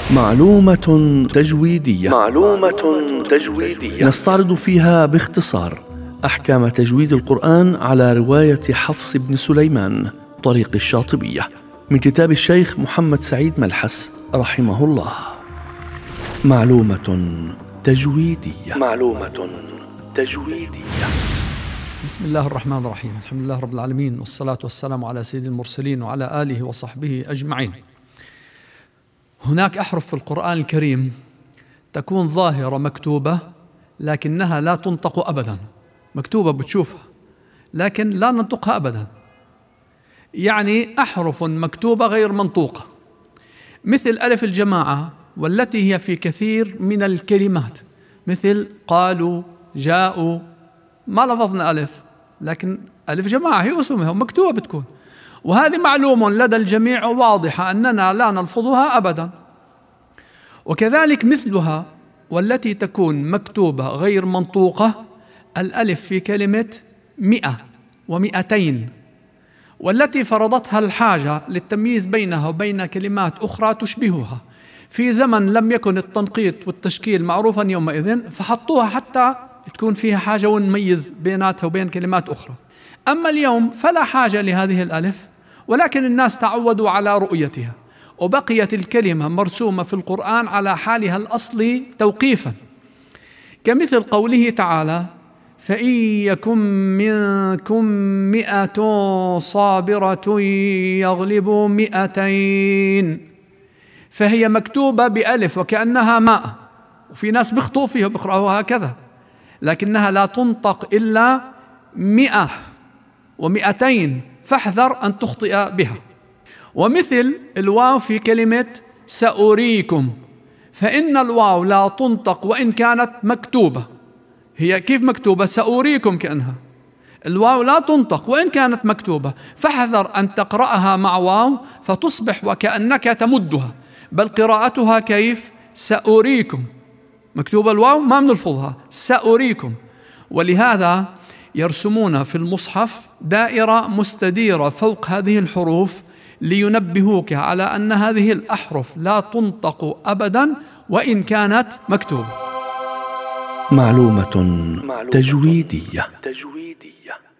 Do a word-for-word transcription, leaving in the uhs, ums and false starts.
معلومة تجويدية. معلومة تجويدية نستعرض فيها باختصار أحكام تجويد القرآن على رواية حفص بن سليمان طريق الشاطبية من كتاب الشيخ محمد سعيد ملحس رحمه الله. معلومة تجويدية. معلومة تجويدية. بسم الله الرحمن الرحيم. الحمد لله رب العالمين، والصلاة والسلام على سيد المرسلين وعلى آله وصحبه أجمعين. هناك أحرف في القرآن الكريم تكون ظاهرة مكتوبة لكنها لا تنطق أبدا. مكتوبة بتشوفها لكن لا ننطقها أبدا، يعني أحرف مكتوبة غير منطوقة، مثل ألف الجماعة والتي هي في كثير من الكلمات، مثل قالوا، جاءوا، ما لفظنا ألف لكن ألف جماعة هي اسمها ومكتوبة بتكون، وهذه معلوم لدى الجميع واضحة أننا لا نلفظها أبدا. وكذلك مثلها والتي تكون مكتوبة غير منطوقة الألف في كلمة مئة ومئتين، والتي فرضتها الحاجة للتمييز بينها وبين كلمات أخرى تشبهها في زمن لم يكن التنقيط والتشكيل معروفا يومئذ، فحطوها حتى تكون فيها حاجة ونميز بيناتها وبين كلمات أخرى. أما اليوم فلا حاجة لهذه الألف، ولكن الناس تعودوا على رؤيتها، وبقيت الكلمة مرسومة في القرآن على حالها الأصلي توقيفا، كمثل قوله تعالى: فإن يكن منكم مئة صابرة يغلبوا مئتين، فهي مكتوبة بألف وكأنها ماء، وفي ناس بيخطئوا فيها بيقرأوها هكذا، لكنها لا تنطق إلا مئة ومئتين، فاحذر أن تخطئ بها. ومثل الواو في كلمة سأريكم، فإن الواو لا تنطق وإن كانت مكتوبة. هي كيف مكتوبة؟ سأريكم كأنها، الواو لا تنطق وإن كانت مكتوبة، فاحذر أن تقرأها مع واو فتصبح وكأنك تمدها، بل قراءتها كيف؟ سأريكم، مكتوبة الواو ما بنلفظها، سأريكم. ولهذا يرسمون في المصحف دائرة مستديرة فوق هذه الحروف لينبهوك على أن هذه الأحرف لا تنطق أبدا وإن كانت مكتوبة. معلومة تجويدية. تجويدية.